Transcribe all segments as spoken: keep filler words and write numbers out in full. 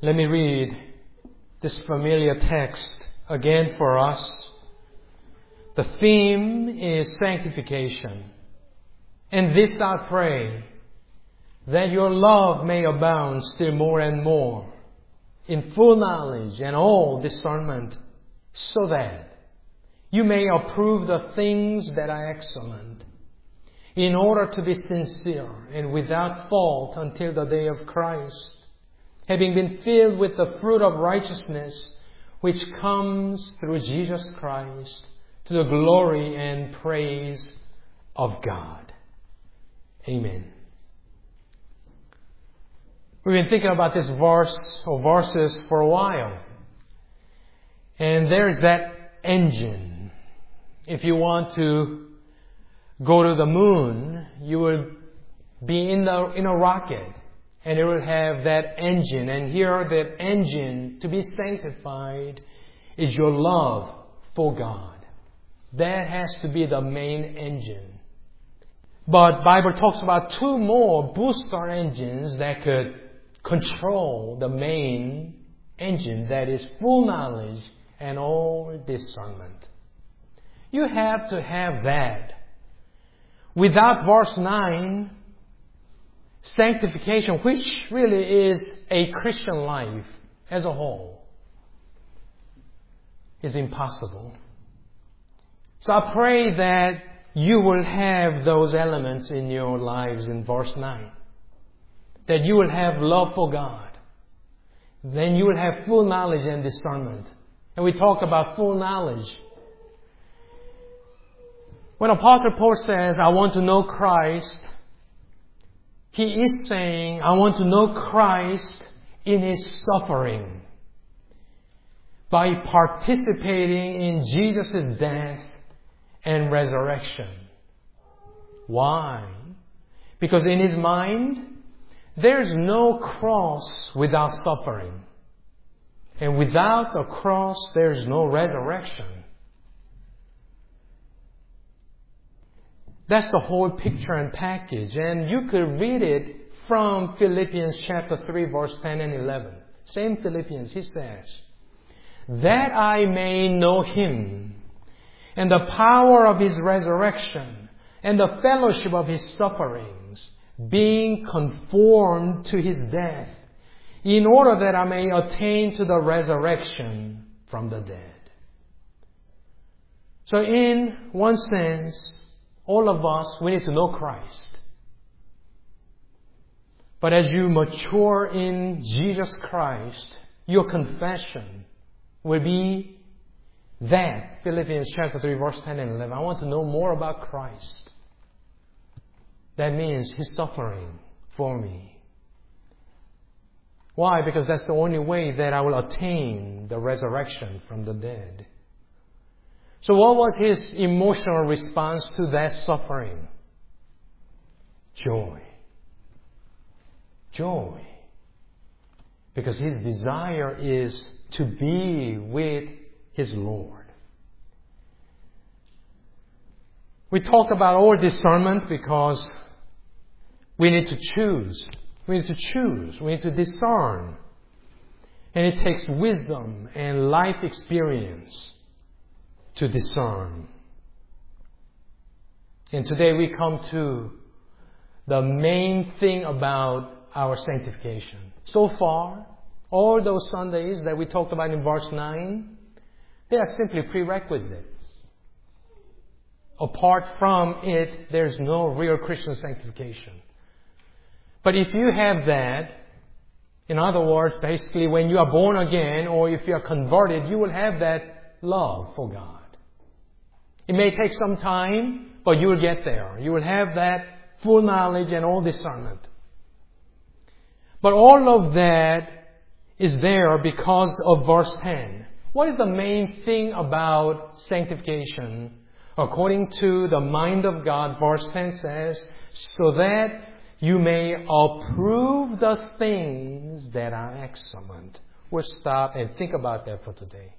Let me read this familiar text again for us. The theme is sanctification. And this I pray, that your love may abound still more and more in full knowledge and all discernment, so that you may approve the things that are excellent, in order to be sincere and without fault until the day of Christ, having been filled with the fruit of righteousness which comes through Jesus Christ, to the glory and praise of God. Amen. We've been thinking about this verse or verses for a while. And there's that engine. If you want to go to the moon, you will be in the in a rocket, and it will have that engine. And here, that engine to be sanctified is your love for God. That has to be the main engine. But Bible talks about two more booster engines that could control the main engine, that is full knowledge and all discernment. You have to have that. Without verse nine, sanctification, which really is a Christian life as a whole, is impossible. So I pray that you will have those elements in your lives in verse nine. That you will have love for God. Then you will have full knowledge and discernment. And we talk about full knowledge. When Apostle Paul says, I want to know Christ, he is saying, I want to know Christ in His suffering. By participating in Jesus' death and resurrection. Why? Because in his mind, there's no cross without suffering. And without a cross, there's no resurrection. That's the whole picture and package. And you could read it from Philippians chapter three, verse ten and eleven. Same Philippians, he says, that I may know Him, and the power of His resurrection, and the fellowship of His sufferings, being conformed to His death, in order that I may attain to the resurrection from the dead. So in one sense, all of us, we need to know Christ. But as you mature in Jesus Christ, your confession will be that, Philippians chapter three, verse ten and eleven. I want to know more about Christ. That means His suffering for me. Why? Because that's the only way that I will attain the resurrection from the dead. So what was His emotional response to that suffering? Joy. Joy. Because His desire is to be with His Lord. We talk about all discernment because we need to choose. We need to choose. We need to discern. And it takes wisdom and life experience to discern. And today we come to the main thing about our sanctification. So far, all those Sundays that we talked about in verse nine, they are simply prerequisites. Apart from it, there's no real Christian sanctification. But if you have that, in other words, basically when you are born again or if you are converted, you will have that love for God. It may take some time, but you will get there. You will have that full knowledge and all discernment. But all of that is there because of verse ten. What is the main thing about sanctification? According to the mind of God, verse ten says, so that you may approve the things that are excellent. We'll stop and think about that for today.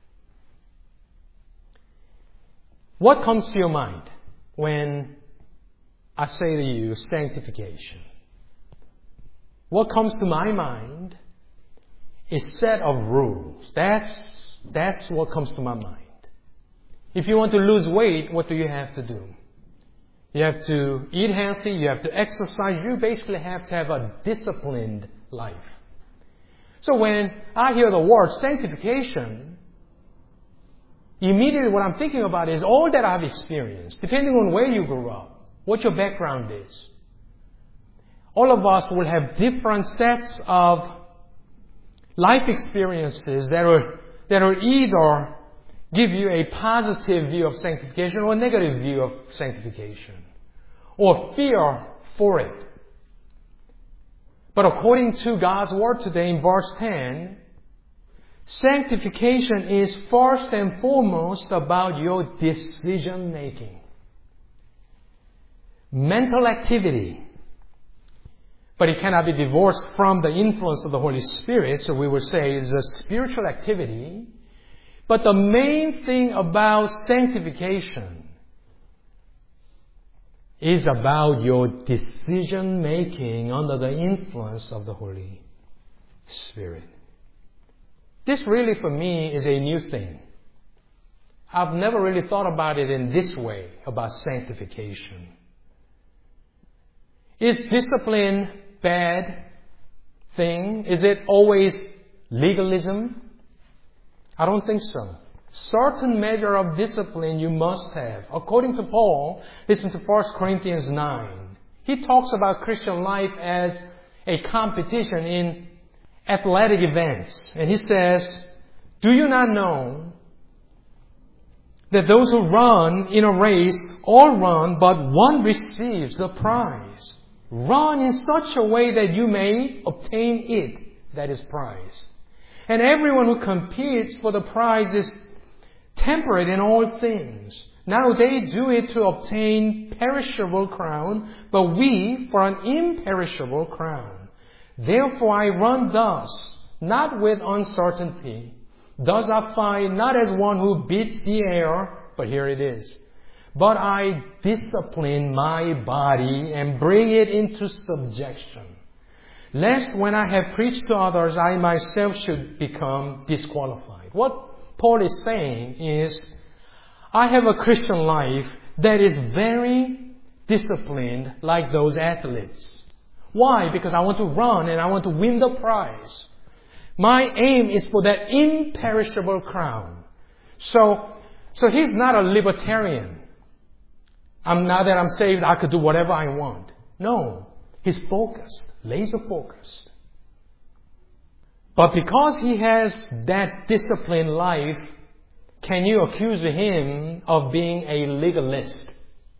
What comes to your mind when I say to you sanctification? What comes to my mind a set of rules. That's, that's what comes to my mind. If you want to lose weight, what do you have to do? You have to eat healthy, you have to exercise, you basically have to have a disciplined life. So when I hear the word sanctification, immediately what I'm thinking about is all that I've experienced, depending on where you grew up, what your background is. All of us will have different sets of life experiences that will, that will either give you a positive view of sanctification or a negative view of sanctification, or fear for it. But according to God's Word today in verse ten, sanctification is first and foremost about your decision making. Mental activity. But it cannot be divorced from the influence of the Holy Spirit, so we would say it's a spiritual activity. But the main thing about sanctification is about your decision making under the influence of the Holy Spirit. This really for me is a new thing. I've never really thought about it in this way, about sanctification. Is discipline bad thing? Is it always legalism? I don't think so. Certain measure of discipline you must have. According to Paul, listen to First Corinthians nine. He talks about Christian life as a competition in athletic events. And he says, do you not know that those who run in a race all run, but one receives the prize? Run in such a way that you may obtain it, that is prize. And everyone who competes for the prize is temperate in all things. Now they do it to obtain perishable crown, but we for an imperishable crown. Therefore I run thus, not with uncertainty. Thus I fight not as one who beats the air, but here it is. But I discipline my body and bring it into subjection, lest when I have preached to others, I myself should become disqualified. What Paul is saying is, I have a Christian life that is very disciplined like those athletes. Why? Because I want to run and I want to win the prize. My aim is for that imperishable crown. So, so he's not a libertarian. I'm now that I'm saved, I could do whatever I want. No. He's focused, laser focused. But because he has that disciplined life, can you accuse him of being a legalist?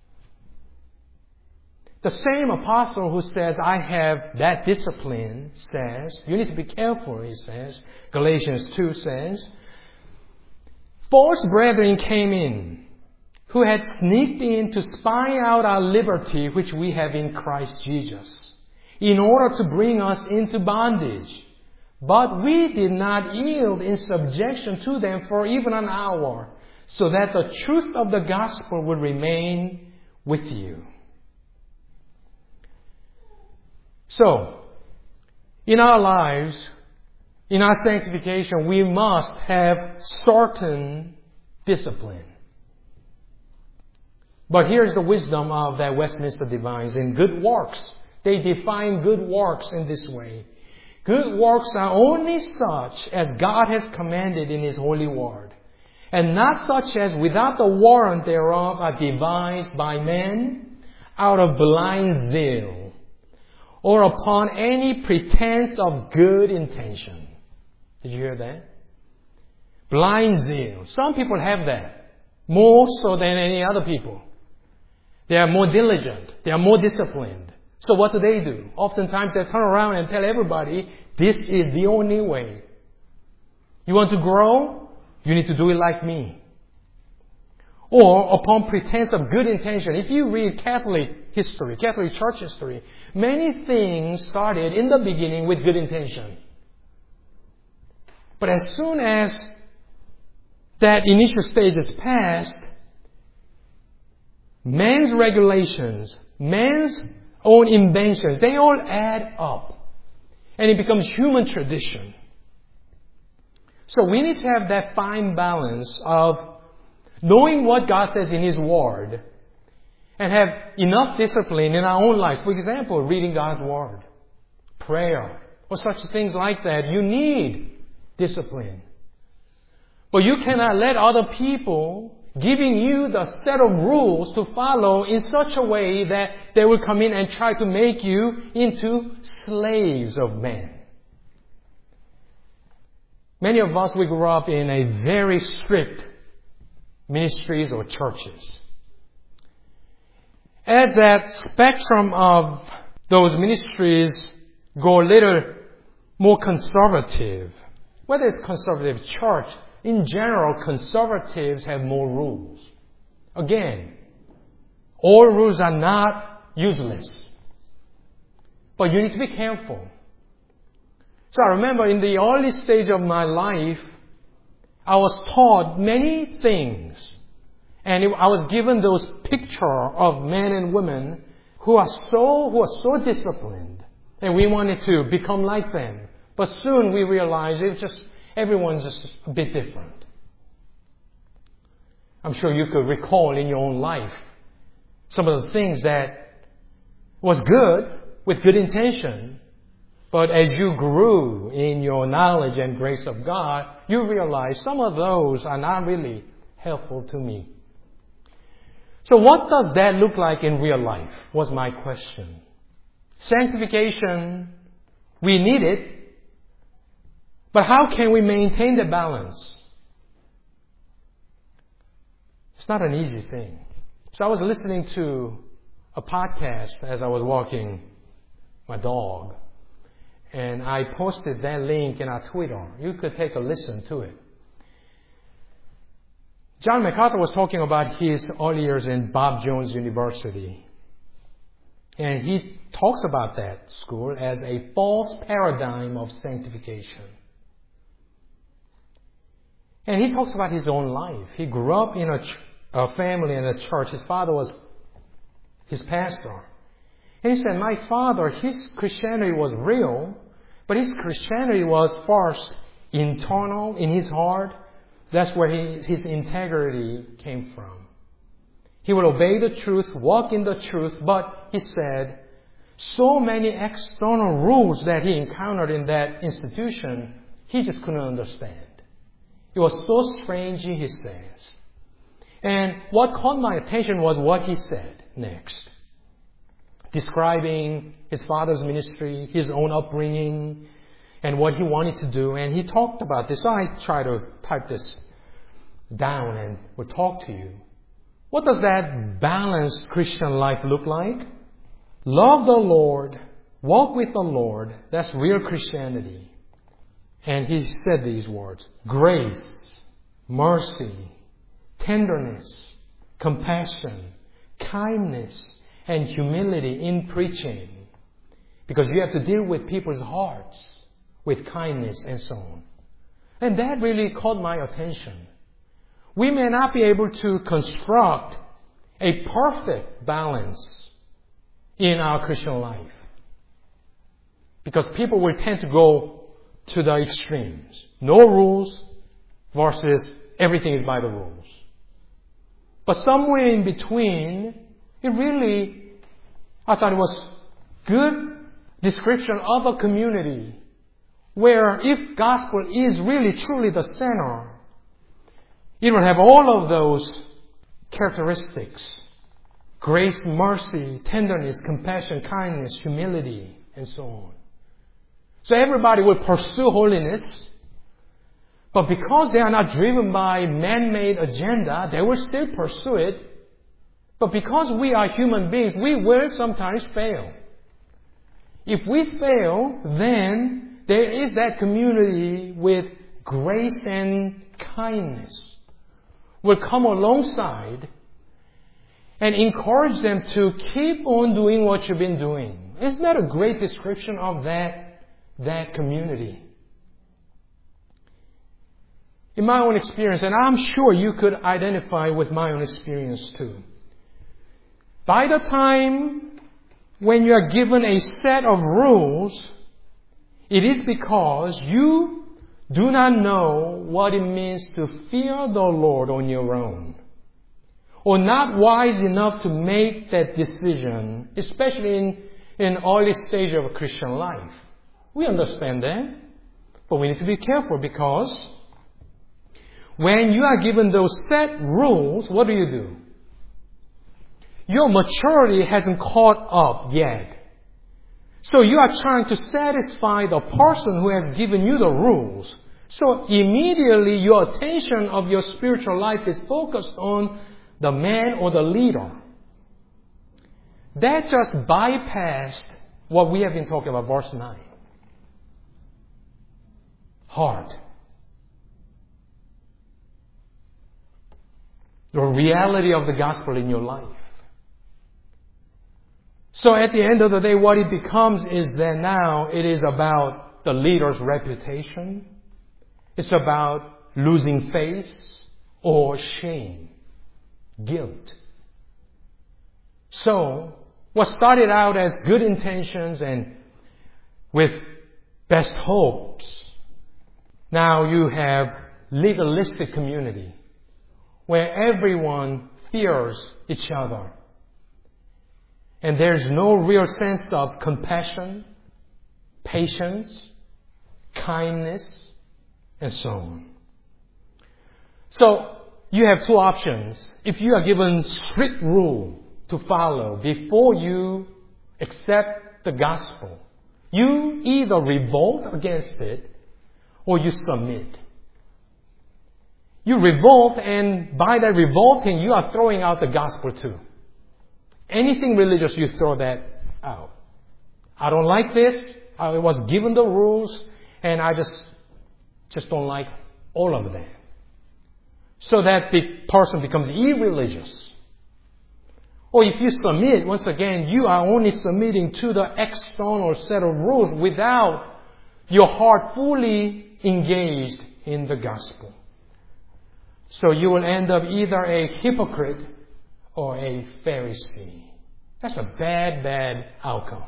The same apostle who says, I have that discipline, says, you need to be careful, he says. Galatians two says, false brethren came in, who had sneaked in to spy out our liberty which we have in Christ Jesus, in order to bring us into bondage. But we did not yield in subjection to them for even an hour, so that the truth of the gospel would remain with you. So, in our lives, in our sanctification, we must have certain discipline. But here's the wisdom of that Westminster Divines. In good works, they define good works in this way. Good works are only such as God has commanded in His holy word, and not such as without the warrant thereof are devised by men out of blind zeal, or upon any pretense of good intention. Did you hear that? Blind zeal. Some people have that, more so than any other people. They are more diligent. They are more disciplined. So what do they do? Oftentimes they turn around and tell everybody, this is the only way. You want to grow? You need to do it like me. Or upon pretense of good intention. If you read Catholic history, Catholic Church history, many things started in the beginning with good intention. But as soon as that initial stage is passed, man's regulations, man's own inventions, they all add up. And it becomes human tradition. So we need to have that fine balance of knowing what God says in His Word and have enough discipline in our own life. For example, reading God's Word, prayer, or such things like that. You need discipline. But you cannot let other people giving you the set of rules to follow in such a way that they will come in and try to make you into slaves of men. Many of us, we grew up in a very strict ministries or churches. As that spectrum of those ministries go a little more conservative, whether it's conservative church, in general, conservatives have more rules. Again, all rules are not useless. But you need to be careful. So I remember in the early stage of my life, I was taught many things. And I was given those picture of men and women who are so, who are so disciplined. And we wanted to become like them. But soon we realized it's just, everyone's just a bit different. I'm sure you could recall in your own life some of the things that was good with good intention. But as you grew in your knowledge and grace of God, you realize some of those are not really helpful to me. So what does that look like in real life was my question. Sanctification, we need it. But how can we maintain the balance? It's not an easy thing. So I was listening to a podcast as I was walking my dog. And I posted that link in our Twitter. You could take a listen to it. John MacArthur was talking about his early years in Bob Jones University. And he talks about that school as a false paradigm of sanctification. And he talks about his own life. He grew up in a, ch- a family and a church. His father was his pastor. And he said, my father, his Christianity was real, but his Christianity was first internal in his heart. That's where he, his integrity came from. He would obey the truth, walk in the truth, but he said, so many external rules that he encountered in that institution, he just couldn't understand. It was so strange, he says. And what caught my attention was what he said next. Describing his father's ministry, his own upbringing, and what he wanted to do. And he talked about this. So I try to type this down and will talk to you. What does that balanced Christian life look like? Love the Lord, walk with the Lord. That's real Christianity. And he said these words: grace, mercy, tenderness, compassion, kindness, and humility in preaching. Because you have to deal with people's hearts with kindness and so on. And that really caught my attention. We may not be able to construct a perfect balance in our Christian life. Because people will tend to go to the extremes. No rules versus everything is by the rules. But somewhere in between, it really, I thought it was good description of a community where if gospel is really truly the center, it will have all of those characteristics: grace, mercy, tenderness, compassion, kindness, humility, and so on. So everybody will pursue holiness, but because they are not driven by man-made agenda, they will still pursue it. But because we are human beings, we will sometimes fail. If we fail, then there is that community with grace and kindness will come alongside and encourage them to keep on doing what you've been doing. Isn't that a great description of that, that community? In my own experience, and I'm sure you could identify with my own experience too. By the time when you are given a set of rules, it is because you do not know what it means to fear the Lord on your own, or not wise enough to make that decision, especially in in early stage of a Christian life. We understand that, but we need to be careful, because when you are given those set rules, what do you do? Your maturity hasn't caught up yet. So you are trying to satisfy the person who has given you the rules. So immediately your attention of your spiritual life is focused on the man or the leader. That just bypassed what we have been talking about, verse nine. Heart. The reality of the gospel in your life. So at the end of the day, what it becomes is that now it is about the leader's reputation. It's about losing face or shame, guilt. So what started out as good intentions and with best hopes, now you have legalistic community where everyone fears each other. And there's no real sense of compassion, patience, kindness, and so on. So you have two options. If you are given strict rule to follow before you accept the gospel, you either revolt against it or you submit. You revolt, and by that revolting, you are throwing out the gospel too. Anything religious, you throw that out. I don't like this. I was given the rules, and I just, just don't like all of them. So that the person becomes irreligious. Or if you submit, once again, you are only submitting to the external set of rules without your heart fully engaged in the gospel. So you will end up either a hypocrite or a Pharisee. That's a bad, bad outcome.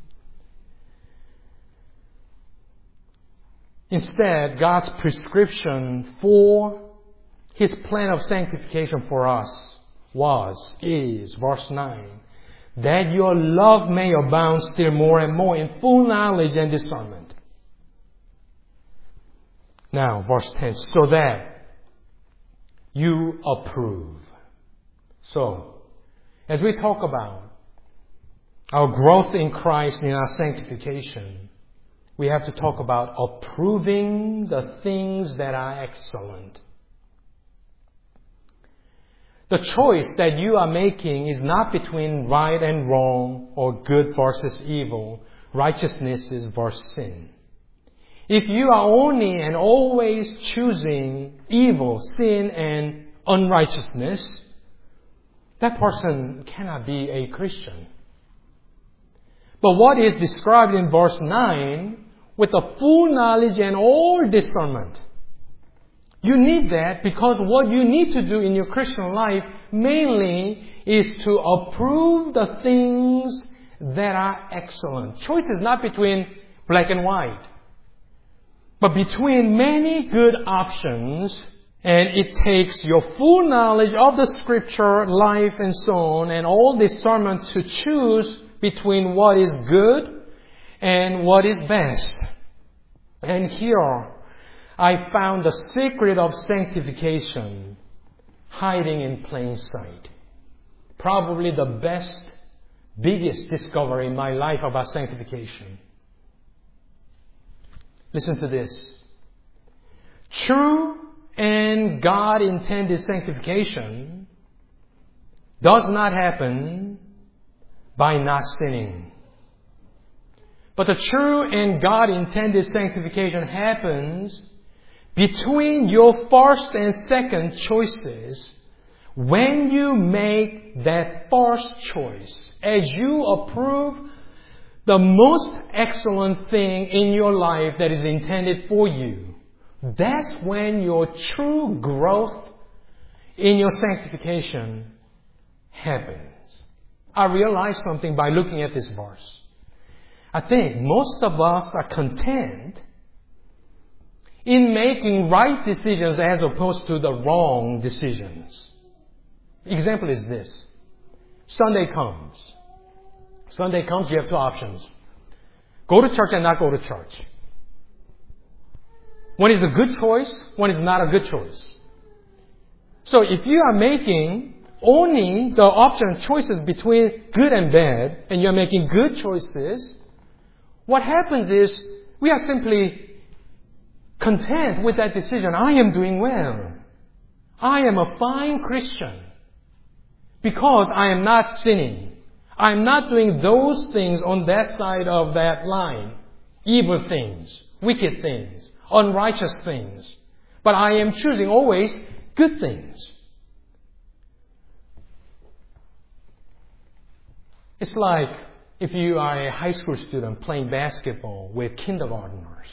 Instead, God's prescription for His plan of sanctification for us was, is, verse nine, that your love may abound still more and more in full knowledge and discernment. Now, verse ten, so that you approve. So, as we talk about our growth in Christ and our sanctification, we have to talk about approving the things that are excellent. The choice that you are making is not between right and wrong or good versus evil, righteousness versus sin. If you are only and always choosing evil, sin, and unrighteousness, that person cannot be a Christian. But what is described in verse nine, with the full knowledge and all discernment, you need that because what you need to do in your Christian life mainly is to approve the things that are excellent. Choice is not between black and white, but between many good options, and it takes your full knowledge of the Scripture, life, and so on, and all discernment to choose between what is good and what is best. And here, I found the secret of sanctification hiding in plain sight. Probably the best, biggest discovery in my life about sanctification. Listen to this. True and God-intended sanctification does not happen by not sinning. But the true and God-intended sanctification happens between your first and second choices when you make that first choice as you approve the most excellent thing in your life that is intended for you. That's when your true growth in your sanctification happens. I realized something by looking at this verse. I think most of us are content in making right decisions as opposed to the wrong decisions. Example is this. Sunday comes. Sunday comes, you have two options. Go to church and not go to church. One is a good choice, one is not a good choice. So if you are making only the option choices between good and bad, and you're making good choices, what happens is we are simply content with that decision. I am doing well. I am a fine Christian because I am not sinning. I am not doing those things on that side of that line. Evil things, wicked things, unrighteous things. But I am choosing always good things. It's like if you are a high school student playing basketball with kindergartners.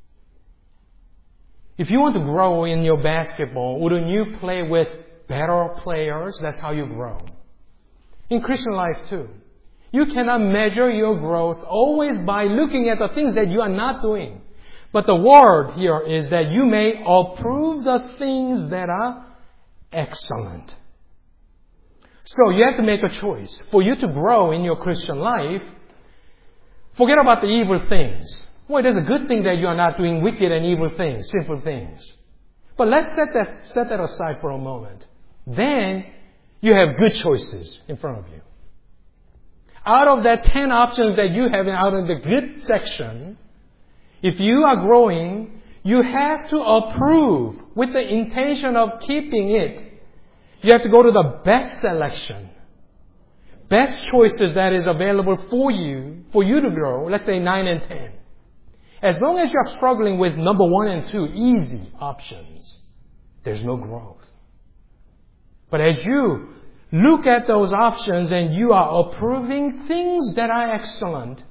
If you want to grow in your basketball, wouldn't you play with better players? That's how you grow. In Christian life too. You cannot measure your growth always by looking at the things that you are not doing. But the word here is that you may approve the things that are excellent. So you have to make a choice. For you to grow in your Christian life, forget about the evil things. Well, there's a good thing that you are not doing wicked and evil things, sinful things. But let's set that, set that aside for a moment. Then you have good choices in front of you. Out of that ten options that you have out of the good section, if you are growing, you have to approve with the intention of keeping it. You have to go to the best selection. Best choices that is available for you, for you to grow, let's say nine and ten. As long as you're struggling with number one and two, easy options, there's no growth. But as you look at those options and you are approving things that are excellent,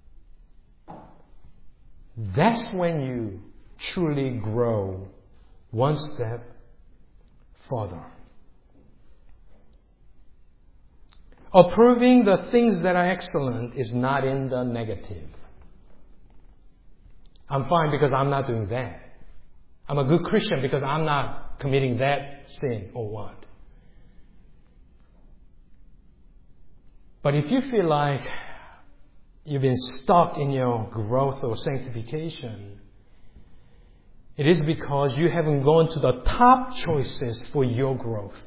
that's when you truly grow one step further. Approving the things that are excellent is not in the negative. I'm fine because I'm not doing that. I'm a good Christian because I'm not committing that sin or what. But if you feel like you've been stuck in your growth or sanctification, it is because you haven't gone to the top choices for your growth.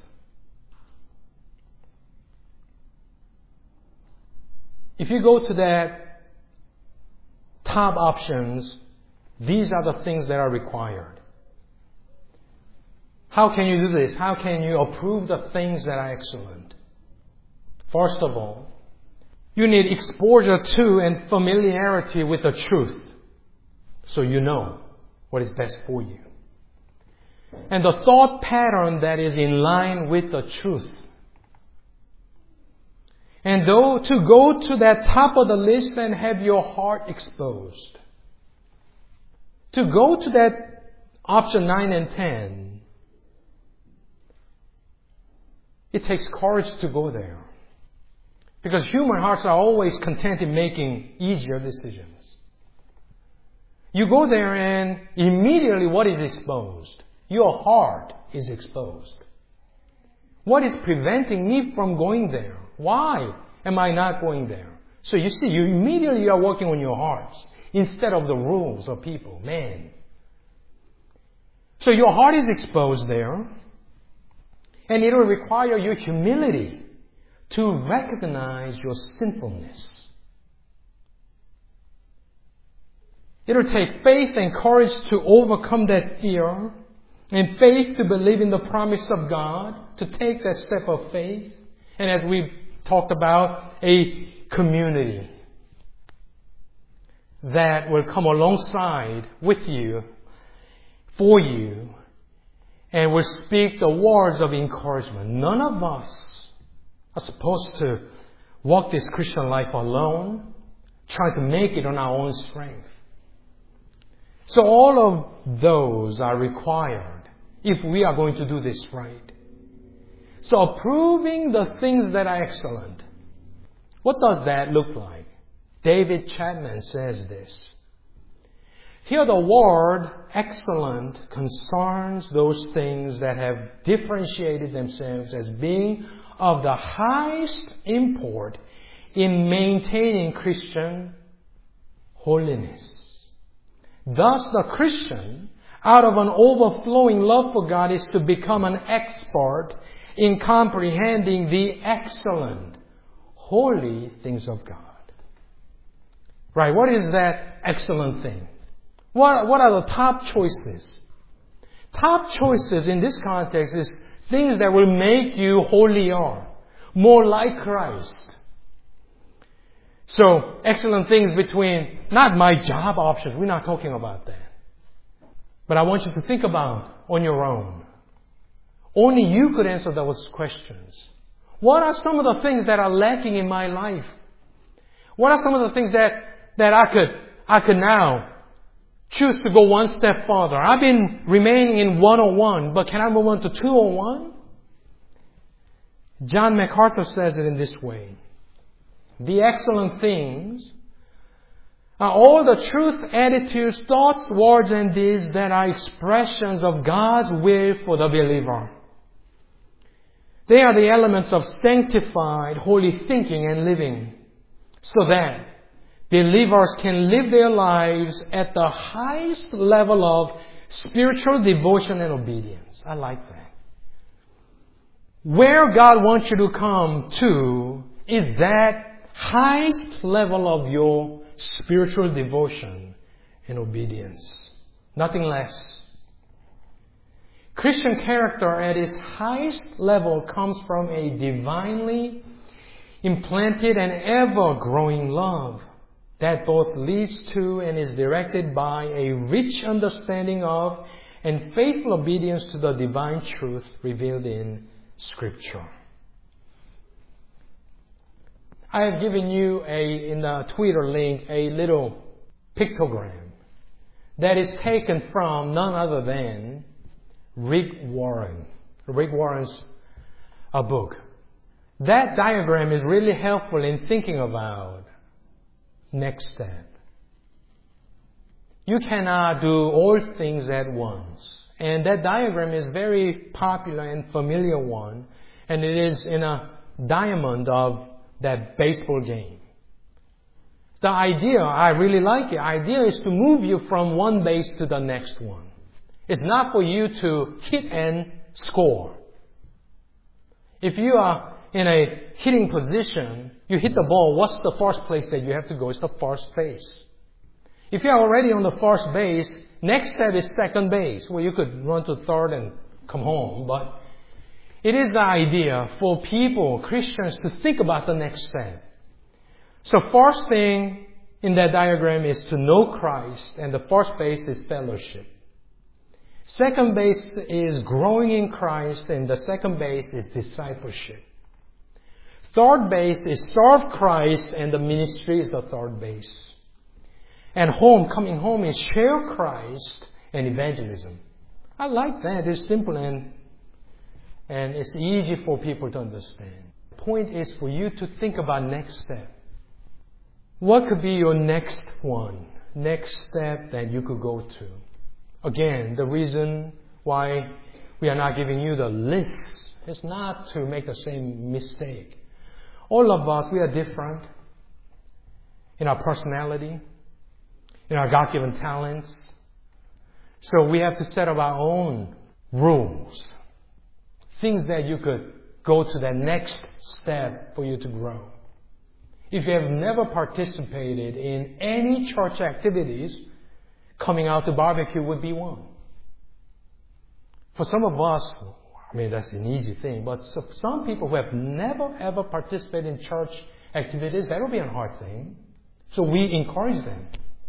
If you go to that top options, these are the things that are required. How can you do this? How can you approve the things that are excellent? First of all, you need exposure to and familiarity with the truth, so you know what is best for you. And the thought pattern that is in line with the truth. And though to go to that top of the list and have your heart exposed. To go to that option nine and ten, it takes courage to go there. Because human hearts are always content in making easier decisions. You go there and immediately what is exposed? Your heart is exposed. What is preventing me from going there? Why am I not going there? So you see, you immediately are working on your hearts instead of the rules of people, man. So your heart is exposed there, and it will require your humility to recognize your sinfulness. It will take faith and courage to overcome that fear, and faith to believe in the promise of God, to take that step of faith. And as we talked about, a community that will come alongside with you, for you, and will speak the words of encouragement. None of us are supposed to walk this Christian life alone, try to make it on our own strength. So all of those are required if we are going to do this right. So approving the things that are excellent. What does that look like? David Chapman says this. Here the word excellent concerns those things that have differentiated themselves as being of the highest import in maintaining Christian holiness. Thus, the Christian, out of an overflowing love for God, is to become an expert in comprehending the excellent, holy things of God. Right, what is that excellent thing? What, what are the top choices? Top choices in this context is things that will make you holier, more like Christ. So, excellent things between, not my job options, we're not talking about that. But I want you to think about on your own. Only you could answer those questions. What are some of the things that are lacking in my life? What are some of the things that, that I could, I could now choose to go one step further? I've been remaining in one oh one, but can I move on to two oh one? John MacArthur says it in this way. The excellent things are all the truth, attitudes, thoughts, words, and deeds that are expressions of God's will for the believer. They are the elements of sanctified, holy thinking and living, so that believers can live their lives at the highest level of spiritual devotion and obedience. I like that. Where God wants you to come to is that highest level of your spiritual devotion and obedience. Nothing less. Christian character at its highest level comes from a divinely implanted and ever-growing love that both leads to and is directed by a rich understanding of and faithful obedience to the divine truth revealed in Scripture. I have given you a, in the Twitter link, a little pictogram that is taken from none other than Rick Warren. Rick Warren's a book. That diagram is really helpful in thinking about next step. You cannot do all things at once. And that diagram is very popular and familiar one. And it is in a diamond of that baseball game. The idea, I really like it. The idea is to move you from one base to the next one. It's not for you to hit and score. If you are in a hitting position, you hit the ball, what's the first place that you have to go? It's the first base. If you're already on the first base, next step is second base, where you could run to third and come home. But it is the idea for people, Christians, to think about the next step. So first thing in that diagram is to know Christ, and the first base is fellowship. Second base is growing in Christ, and the second base is discipleship. Third base is serve Christ, and the ministry is the third base. And home, coming home, is share Christ and evangelism. I like that. It's simple and and it's easy for people to understand. The point is for you to think about next step. What could be your next one? Next step that you could go to? Again, the reason why we are not giving you the list is not to make the same mistake. All of us, we are different in our personality, in our God-given talents. So we have to set up our own rules. Things that you could go to the next step for you to grow. If you have never participated in any church activities, coming out to barbecue would be one. For some of us, I mean, that's an easy thing, but for some people who have never ever participated in church activities, that will be a hard thing. So we encourage them.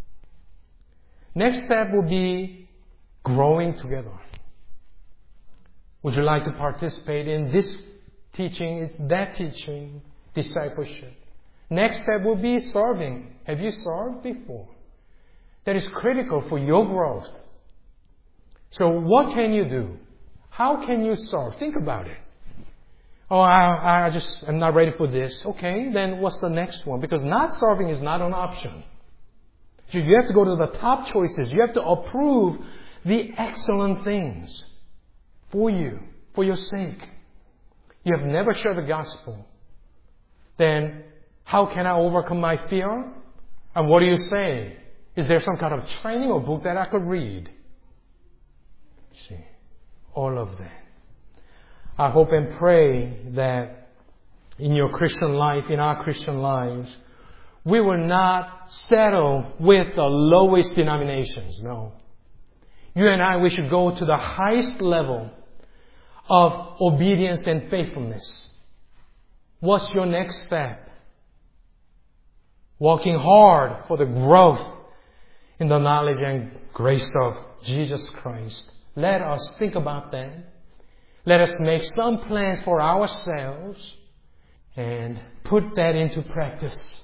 Next step will be growing together. Would you like to participate in this teaching, that teaching, discipleship? Next step will be serving. Have you served before? That is critical for your growth. So what can you do? How can you serve? Think about it. Oh, I, I just am not ready for this. Okay, then what's the next one? Because not serving is not an option. You have to go to the top choices. You have to approve the excellent things for you, for your sake. You have never shared the gospel. Then how can I overcome my fear? And what do you say? Is there some kind of training or book that I could read? See, all of that. I hope and pray that in your Christian life, in our Christian lives, we will not settle with the lowest denominations. No. You and I, we should go to the highest level of obedience and faithfulness. What's your next step? Walking hard for the growth in the knowledge and grace of Jesus Christ. Let us think about that. Let us make some plans for ourselves and put that into practice.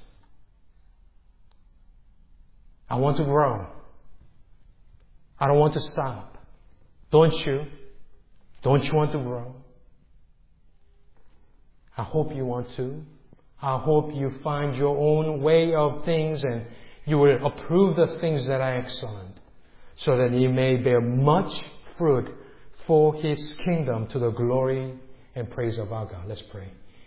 I want to grow. I don't want to stop. Don't you? Don't you want to grow? I hope you want to. I hope you find your own way of things and you will approve the things that are excellent so that you may bear much fruit for His kingdom to the glory and praise of our God. Let's pray.